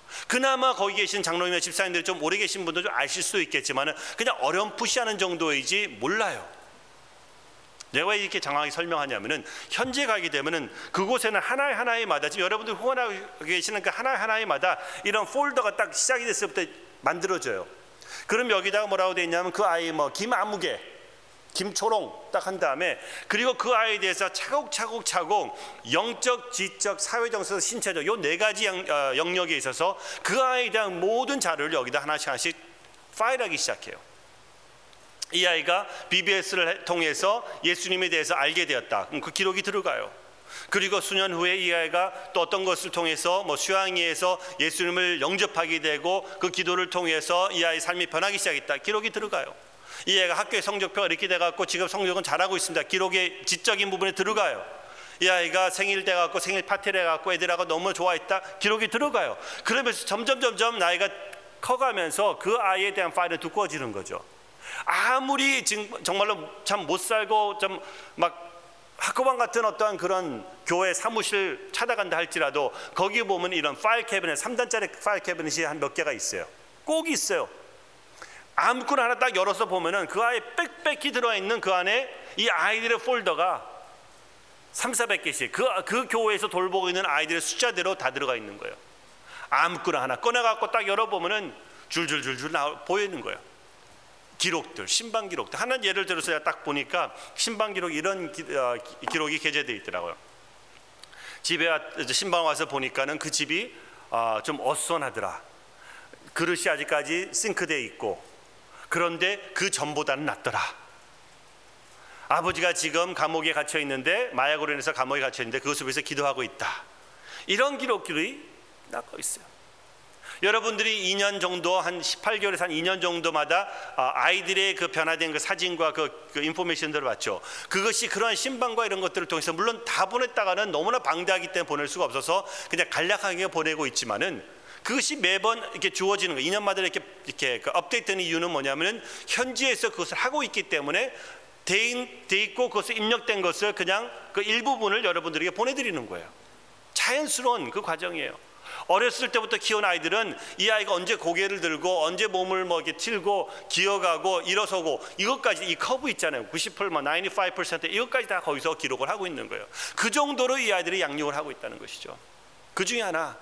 [SPEAKER 2] 그나마 거기 계신 장로님이나 집사님들이 좀 오래 계신 분들 좀 아실 수도 있겠지만 그냥 어렴풋이하는 정도이지 몰라요. 내가 왜 이렇게 장황하게 설명하냐면은 현재 가게 되면은 그곳에는 하나의 하나의마다 지금 여러분들 후원하고 계시는 그 하나의 하나의마다 이런 폴더가 딱 시작이 됐을 때 만들어져요. 그럼 여기다가 뭐라고 돼 있냐면 그 아이 뭐 김아무개, 김초롱 딱 한 다음에 그리고 그 아이에 대해서 차곡차곡 차곡 영적, 지적, 사회정서, 신체적 요 네 가지 영역에 있어서 그 아이에 대한 모든 자료를 여기다 하나씩 하나씩 파일하기 시작해요. 이 아이가 비비에스를 통해서 예수님에 대해서 알게 되었다. 그 기록이 들어가요. 그리고 수년 후에 이 아이가 또 어떤 것을 통해서 뭐 수양이에서 예수님을 영접하게 되고 그 기도를 통해서 이 아이 삶이 변하기 시작했다. 기록이 들어가요. 이 아이가 학교의 성적표가 이렇게 돼갖고 지금 성적은 잘하고 있습니다. 기록의 지적인 부분에 들어가요. 이 아이가 생일 돼갖고 생일 파티를 해갖고 애들하고 너무 좋아했다. 기록이 들어가요. 그러면서 점점 점점 나이가 커가면서 그 아이에 대한 파일은 두꺼워지는 거죠. 아무리 지금 정말로 참 못 살고 좀 막 학교방 같은 어떠한 그런 교회 사무실 찾아간다 할지라도 거기 보면 이런 파일 캐비넷 삼 단짜리 파일 캐비넷이 한 몇 개가 있어요. 꼭 있어요. 아무거나 하나 딱 열어서 보면은 그 아이에 빽빽히 들어있는 그 안에 이 아이들의 폴더가 삼사백 개씩 그, 그 교회에서 돌보고 있는 아이들의 숫자대로 다 들어가 있는 거예요. 아무거나 하나 꺼내갖고 딱 열어보면은 줄줄줄줄 나와 보이는 거예요. 기록들, 신방 기록들. 하나 예를 들어서 제가 딱 보니까 신방 기록 이런 기, 어, 기록이 게재되어 있더라고요. 집에 신방 와서 보니까는 그 집이 어, 좀 어수선하더라. 그릇이 아직까지 싱크대에 있고 그런데 그 전보다는 낫더라. 아버지가 지금 감옥에 갇혀 있는데 마약으로 인해서 감옥에 갇혀 있는데 그것을 위해서 기도하고 있다. 이런 기록들이 남아 있어요. 여러분들이 이 년 정도 한 십팔 개월에서 한 이 년 정도마다 아이들의 그 변화된 그 사진과 그, 그 인포메이션들을 봤죠. 그것이 그러한 신방과 이런 것들을 통해서 물론 다 보냈다가는 너무나 방대하기 때문에 보낼 수가 없어서 그냥 간략하게 보내고 있지만은 그것이 매번 이렇게 주어지는 거 이 년마다 이렇게 이렇게 그 업데이트되는 이유는 뭐냐면은 현지에서 그것을 하고 있기 때문에 돼, 돼 있고 그것을 입력된 것을 그냥 그 일부분을 여러분들에게 보내드리는 거예요. 자연스러운 그 과정이에요. 어렸을 때부터 키운 아이들은 이 아이가 언제 고개를 들고 언제 몸을 뭐 이렇게 틀고 기어가고 일어서고 이것까지 이 커브 있잖아요. 구십 퍼센트, 뭐 구십오 퍼센트 이것까지 다 거기서 기록을 하고 있는 거예요. 그 정도로 이 아이들이 양육을 하고 있다는 것이죠. 그 중에 하나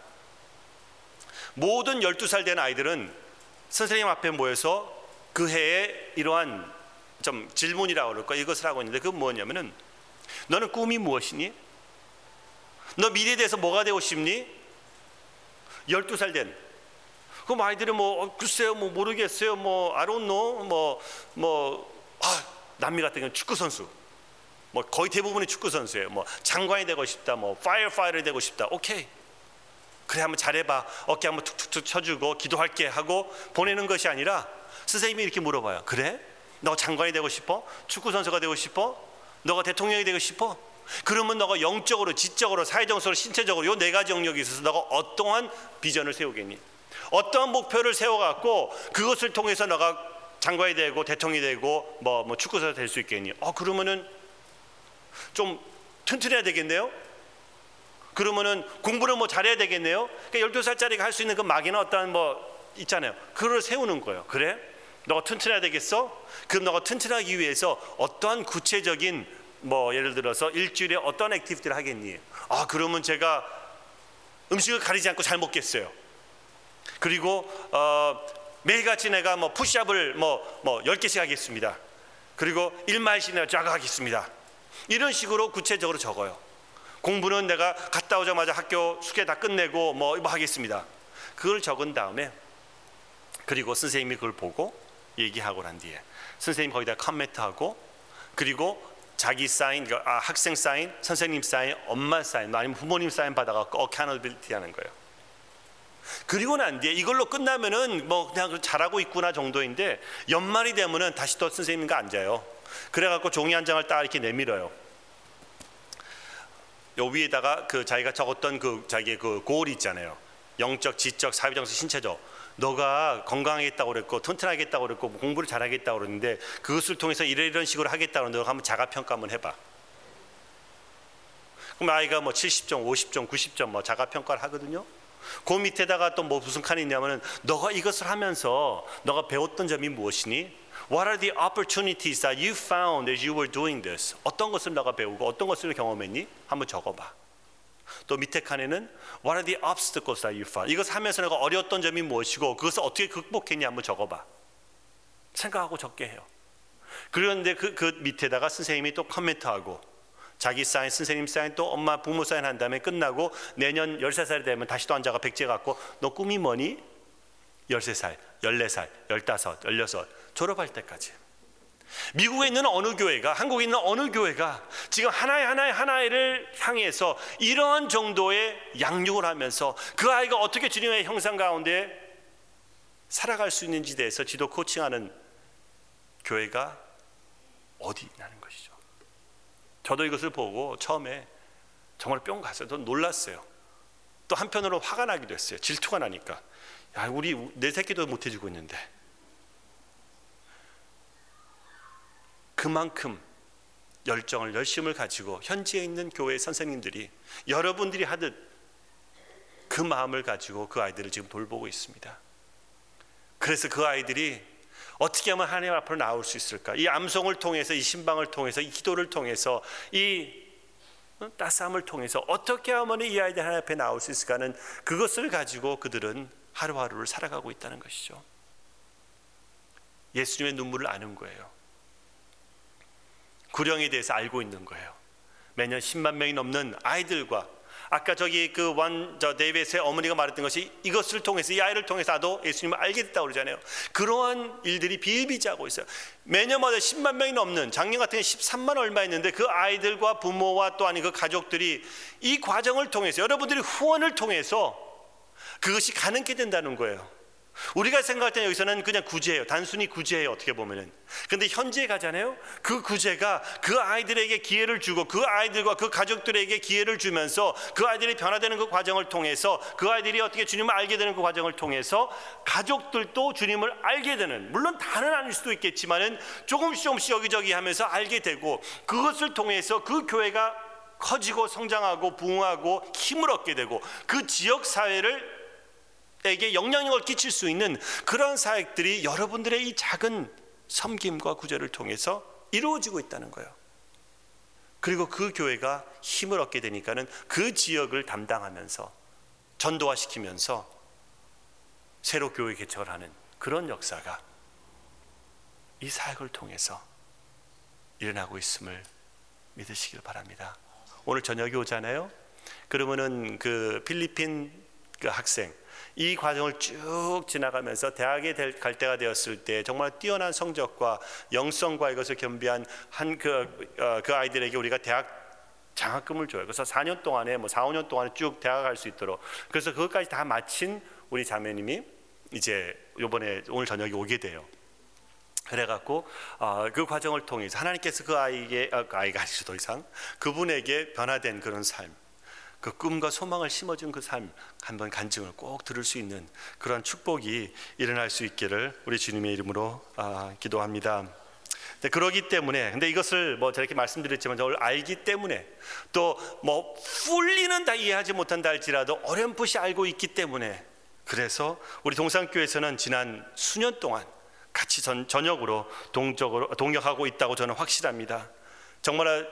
[SPEAKER 2] 모든 열두 살 된 아이들은 선생님 앞에 모여서 그 해에 이러한 좀 질문이라고 그럴까 이것을 하고 있는데 그건 뭐냐면은 너는 꿈이 무엇이니? 너 미래에 대해서 뭐가 되고 싶니? 열두 살 된 그럼 아이들이 뭐 어, 글쎄요 뭐 모르겠어요 뭐 I don't know 뭐 뭐 아, 남미 같은 경우는 축구 선수 뭐 거의 대부분이 축구 선수예요. 뭐 장관이 되고 싶다 뭐 파이어파이터이 되고 싶다. 오케이 그래 한번 잘해봐 어깨 한번 툭툭툭 쳐주고 기도할게 하고 보내는 것이 아니라 선생님이 이렇게 물어봐요. 그래? 너 장관이 되고 싶어? 축구 선수가 되고 싶어? 너가 대통령이 되고 싶어? 그러면 너가 영적으로, 지적으로, 사회정서로, 신체적으로 이 네 가지 영역에 있어서 너가 어떠한 비전을 세우겠니? 어떠한 목표를 세워갖고 그것을 통해서 너가 장관이 되고 대통령이 되고 뭐, 뭐 축구 선수가 될 수 있겠니? 어 그러면은 좀 튼튼해야 되겠네요. 그러면은 공부를 뭐 잘해야 되겠네요. 그러니까 열두 살짜리가 할 수 있는 그 막연한 어떠한 뭐 있잖아요. 그걸 세우는 거예요. 그래? 너가 튼튼해야 되겠어? 그럼 너가 튼튼하기 위해서 어떠한 구체적인 뭐 예를 들어서 일주일에 어떤 액티비티를 하겠니? 아 그러면 제가 음식을 가리지 않고 잘 먹겠어요. 그리고 어, 매일같이 내가 뭐 푸시업을 뭐 뭐 열 개씩 하겠습니다. 그리고 일 마일씩 내가 쫙 하겠습니다. 이런 식으로 구체적으로 적어요. 공부는 내가 갔다 오자마자 학교 숙제 다 끝내고 뭐, 뭐 하겠습니다. 그걸 적은 다음에 그리고 선생님이 그걸 보고 얘기하고 난 뒤에 선생님 거기다 커멘트하고 그리고 자기 사인, 아, 학생 사인, 선생님 사인, 엄마 사인, 아니면 부모님 사인 받아갖고 어카운터빌리티 하는 거예요. 그리고 난 뒤에 이걸로 끝나면은 뭐 그냥 잘하고 있구나 정도인데 연말이 되면은 다시 또 선생님과 앉아요. 그래갖고 종이 한 장을 딱 이렇게 내밀어요. 요 위에다가 그 자기가 적었던 그 자기의 그 고얼이 있잖아요. 영적, 지적, 사회정서, 신체적. 너가 건강하겠다고 그랬고 튼튼하겠다고 그랬고 공부를 잘하겠다고 그랬는데 그것을 통해서 이런 식으로 하겠다고 너가 한번 자가평가 한번 해봐. 그럼 아이가 뭐 칠십 점, 오십 점, 구십 점 뭐 자가평가를 하거든요. 그 밑에다가 또 뭐 무슨 칸이 있냐면은 너가 이것을 하면서 너가 배웠던 점이 무엇이니? What are the opportunities that you found as you were doing this? 어떤 것을 너가 배우고 어떤 것을 경험했니? 한번 적어봐. 또 밑에 칸에는 What are the obstacles that you found? 이것을 하면서 내가 어려웠던 점이 무엇이고 그것을 어떻게 극복했니? 한번 적어봐. 생각하고 적게 해요. 그런데 그, 그 밑에다가 선생님이 또 코멘트하고 자기 사인, 선생님 사인, 또 엄마 부모 사인 한 다음에 끝나고 내년 열세 살이 되면 다시 또 앉아가 백지 갖고 너 꿈이 뭐니? 열세 살, 열네 살, 열다섯, 열여섯 졸업할 때까지. 미국에 있는 어느 교회가, 한국에 있는 어느 교회가 지금 하나의 하나의 하나를 향해서 이런 정도의 양육을 하면서 그 아이가 어떻게 주님의 형상 가운데 살아갈 수 있는지에 대해서 지도 코칭하는 교회가 어디 있냐는 것이죠. 저도 이것을 보고 처음에 정말 뿅 갔어요. 또 놀랐어요. 또 한편으로 화가 나기도 했어요. 질투가 나니까. 야, 우리 내 새끼도 못 해주고 있는데. 그만큼 열정을, 열심을 가지고 현지에 있는 교회 선생님들이 여러분들이 하듯 그 마음을 가지고 그 아이들을 지금 돌보고 있습니다. 그래서 그 아이들이 어떻게 하면 하나님 앞으로 나올 수 있을까? 이 암송을 통해서, 이 신방을 통해서, 이 기도를 통해서, 이 따스함을 통해서 어떻게 하면 이 아이들 하나님 앞에 나올 수 있을까는 그것을 가지고 그들은 하루하루를 살아가고 있다는 것이죠. 예수님의 눈물을 아는 거예요. 구령에 대해서 알고 있는 거예요. 매년 십만 명이 넘는 아이들과 아까 저기 그 원 저 데이빗의 어머니가 말했던 것이 이것을 통해서, 이 아이를 통해서 나도 예수님을 알게 됐다고 그러잖아요. 그러한 일들이 비일비재하고 있어요. 매년마다 십만 명이 넘는, 작년 같은 경우에 십삼만 얼마 있는데 그 아이들과 부모와 또 아니 그 가족들이 이 과정을 통해서 여러분들이 후원을 통해서 그것이 가능하게 된다는 거예요. 우리가 생각할 때는 여기서는 그냥 구제예요. 단순히 구제예요. 어떻게 보면은. 근데 현지에 가잖아요. 그 구제가 그 아이들에게 기회를 주고 그 아이들과 그 가족들에게 기회를 주면서 그 아이들이 변화되는 그 과정을 통해서 그 아이들이 어떻게 주님을 알게 되는 그 과정을 통해서 가족들도 주님을 알게 되는, 물론 다는 아닐 수도 있겠지만은 조금씩 조금씩 여기저기 하면서 알게 되고 그것을 통해서 그 교회가 커지고 성장하고 부흥하고 힘을 얻게 되고 그 지역 사회를 에게 영향력을 끼칠 수 있는 그런 사역들이 여러분들의 이 작은 섬김과 구제를 통해서 이루어지고 있다는 거예요. 그리고 그 교회가 힘을 얻게 되니까는 그 지역을 담당하면서 전도화시키면서 새로 교회 개척을 하는 그런 역사가 이 사역을 통해서 일어나고 있음을 믿으시길 바랍니다. 오늘 저녁에 오잖아요. 그러면은 그 필리핀 그 학생 이 과정을 쭉 지나가면서 대학에 갈 때가 되었을 때 정말 뛰어난 성적과 영성과 이것을 겸비한 한 그 어, 그 아이들에게 우리가 대학 장학금을 줘요. 그래서 사 년 동안에 뭐 사, 오 년 동안에 쭉 대학 갈 수 있도록. 그래서 그것까지 다 마친 우리 자매님이 이제 이번에 오늘 저녁에 오게 돼요. 그래갖고 어, 그 과정을 통해서 하나님께서 그 아이에게 어, 그 아이가 아니죠, 더 이상 그분에게 변화된 그런 삶, 그 꿈과 소망을 심어준 그 삶 한번 간증을 꼭 들을 수 있는 그런 축복이 일어날 수 있기를 우리 주님의 이름으로 아, 기도합니다. 네, 그러기 때문에, 근데 이것을 뭐 저렇게 말씀드렸지만 저를 알기 때문에 또 뭐 풀리는 다 이해하지 못한다 할지라도 어렴풋이 알고 있기 때문에, 그래서 우리 동산교회에서는 지난 수년 동안 같이 전, 전역으로 동적으로 동역하고 있다고 저는 확실합니다. 정말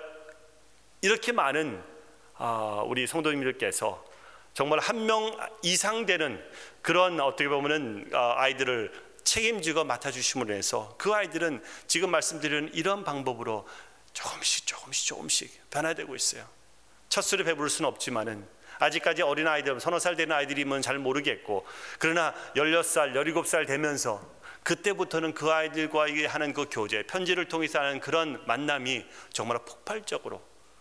[SPEAKER 2] 이렇게 많은 아, 우리 성도님들께서 정말 한 명 이상 되는 그런 어떻게 보면은 아이들을 책임지고 맡아주심으로 해서 그 아이들은 지금 말씀드리는 이런 방법으로 조금씩 조금씩 조금씩 변화되고 있어요. 첫 술에 배부를 수는 없지만은 아직까지 어린 아이들, 서너 살 되는 아이들이면 잘 모르겠고, 그러나 열여섯 살, 열일곱 살 되면서 그때부터는 그 아이들과 하는 그 교제, 편지를 통해서 하는 그런 만남이 정말 폭발적으로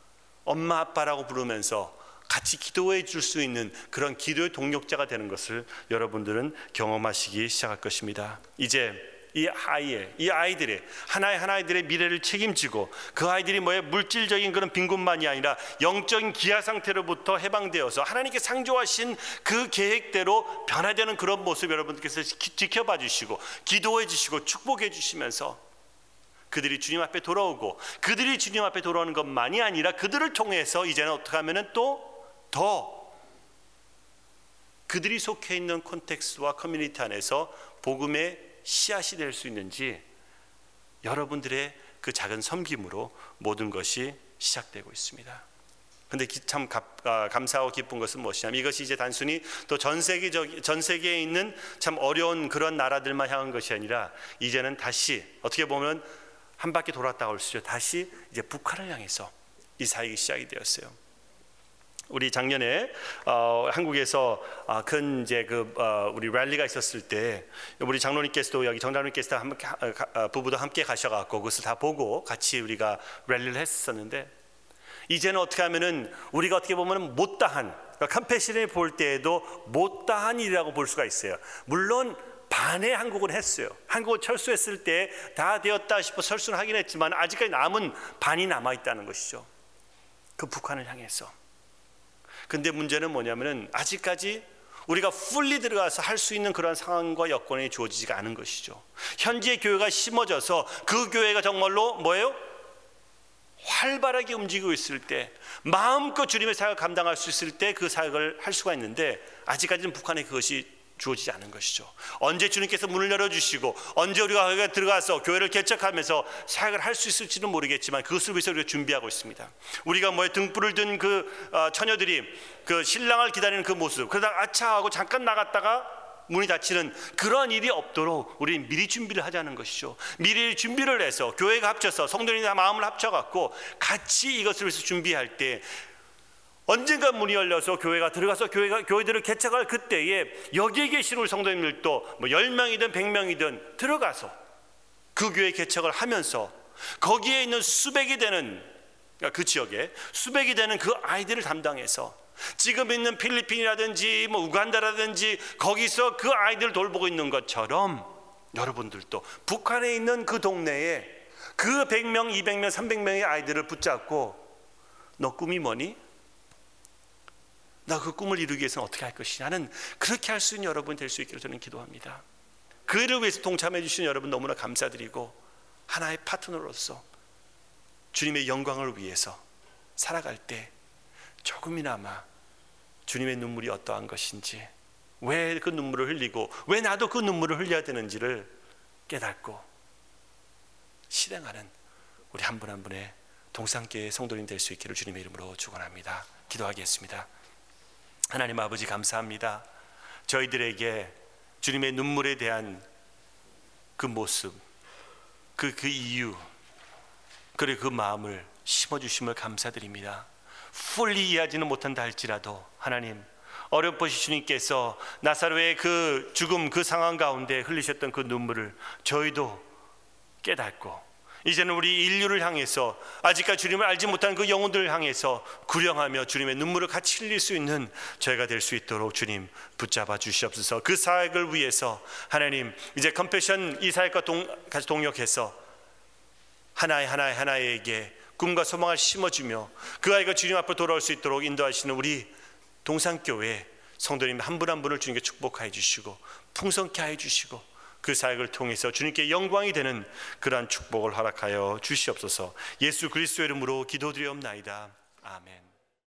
[SPEAKER 2] 엄마 아빠라고 부르면서 같이 기도해 줄 수 있는 그런 기도의 동력자가 되는 것을 여러분들은 경험하시기 시작할 것입니다. 이제 이 아이의, 이 아이들의 하나의 하나이들의 미래를 책임지고 그 아이들이 뭐에 물질적인 그런 빈곤만이 아니라 영적인 기아 상태로부터 해방되어서 하나님께 상조하신 그 계획대로 변화되는 그런 모습 여러분들께서 지켜봐 주시고 기도해 주시고 축복해 주시면서 그들이 주님 앞에 돌아오고, 그들이 주님 앞에 돌아오는 것만이 아니라 그들을 통해서 이제는 어떻게 하면은 또 더 그들이 속해 있는 콘텍스트와 커뮤니티 안에서 복음의 씨앗이 될 수 있는지 여러분들의 그 작은 섬김으로 모든 것이 시작되고 있습니다. 근데 참 감사하고 기쁜 것은 무엇이냐면 이것이 이제 단순히 또 전 세계적 전 세계에 있는 참 어려운 그런 나라들만 향한 것이 아니라 이제는 다시 어떻게 보면 한 바퀴 돌았다고 할 수 있죠. 다시 이제 북한을 향해서 이 사역이 시작이 되었어요. 우리 작년에 어, 한국에서 어, 큰 이제 그 어, 우리 랠리가 있었을 때 우리 장로님께서도 여기 정장로님께서 함께 어, 부부도 함께 가셔갖고 그것을 다 보고 같이 우리가 랠리를 했었는데. 이제는 어떻게 하면은 우리가 어떻게 보면 못다한 그러니까 컴패션을 볼 때에도 못다한 일이라고 볼 수가 있어요. 물론 반의 한국은 했어요. 한국은 철수했을 때 다 되었다 싶어 철수는 하긴 했지만 아직까지 남은 반이 남아 있다는 것이죠. 그 북한을 향해서. 근데 문제는 뭐냐면은 아직까지 우리가 풀리 들어가서 할 수 있는 그런 상황과 여건이 주어지지가 않은 것이죠. 현지의 교회가 심어져서 그 교회가 정말로 뭐예요? 활발하게 움직이고 있을 때 마음껏 주님의 사역을 감당할 수 있을 때 그 사역을 할 수가 있는데 아직까지는 북한에 그것이 주어지지 않은 것이죠. 언제 주님께서 문을 열어주시고 언제 우리가 거기에 들어가서 교회를 개척하면서 사역을 할 수 있을지는 모르겠지만 그것을 위해서 우리가 준비하고 있습니다. 우리가 뭐에 등불을 든 그 처녀들이 그 신랑을 기다리는 그 모습 그러다가 아차 하고 잠깐 나갔다가 문이 닫히는 그런 일이 없도록 우리 미리 준비를 하자는 것이죠. 미리 준비를 해서 교회가 합쳐서 성도님이 마음을 합쳐갖고 같이 이것을 위해서 준비할 때 언젠가 문이 열려서 교회가 들어가서 교회가 교회들을 개척할 그때에 여기에 계신 우리 성도님들도 뭐 열 명이든 백 명이든 들어가서 그 교회 개척을 하면서 거기에 있는 수백이 되는 그 지역에 수백이 되는 그 아이들을 담당해서 지금 있는 필리핀이라든지 뭐 우간다라든지 거기서 그 아이들을 돌보고 있는 것처럼 여러분들도 북한에 있는 그 동네에 그 백 명, 이백 명, 삼백 명의 아이들을 붙잡고 너 꿈이 뭐니? 나 그 꿈을 이루기 위해서는 어떻게 할 것이냐는 그렇게 할 수 있는 여러분 될 수 있기를 저는 기도합니다. 그를 위해서 동참해 주신 여러분 너무나 감사드리고 하나의 파트너로서 주님의 영광을 위해서 살아갈 때 조금이나마 주님의 눈물이 어떠한 것인지 왜 그 눈물을 흘리고 왜 나도 그 눈물을 흘려야 되는지를 깨닫고 실행하는 우리 한 분 한 분의 동산교회 성도님 될 수 있기를 주님의 이름으로 축원합니다. 기도하겠습니다. 하나님 아버지 감사합니다. 저희들에게 주님의 눈물에 대한 그 모습 그, 그 이유 그리고 그 마음을 심어주심을 감사드립니다. 풀리 이해하지는 못한다 할지라도 하나님 어렴풋이 주님께서 나사로의 그 죽음 그 상황 가운데 흘리셨던 그 눈물을 저희도 깨닫고 이제는 우리 인류를 향해서 아직까지 주님을 알지 못한 그 영혼들을 향해서 구령하며 주님의 눈물을 같이 흘릴 수 있는 저희가 될 수 있도록 주님 붙잡아 주시옵소서. 그 사역을 위해서 하나님 이제 컴패션 이 사역과 동, 같이 동역해서 하나의 하나의 하나에게 꿈과 소망을 심어주며 그 아이가 주님 앞으로 돌아올 수 있도록 인도하시는 우리 동산교회 성도님 한 분 한 분을 주님께 축복하여 주시고 풍성케 하여 주시고 그 사역을 통해서 주님께 영광이 되는 그러한 축복을 허락하여 주시옵소서. 예수 그리스도의 이름으로 기도드리옵나이다. 아멘.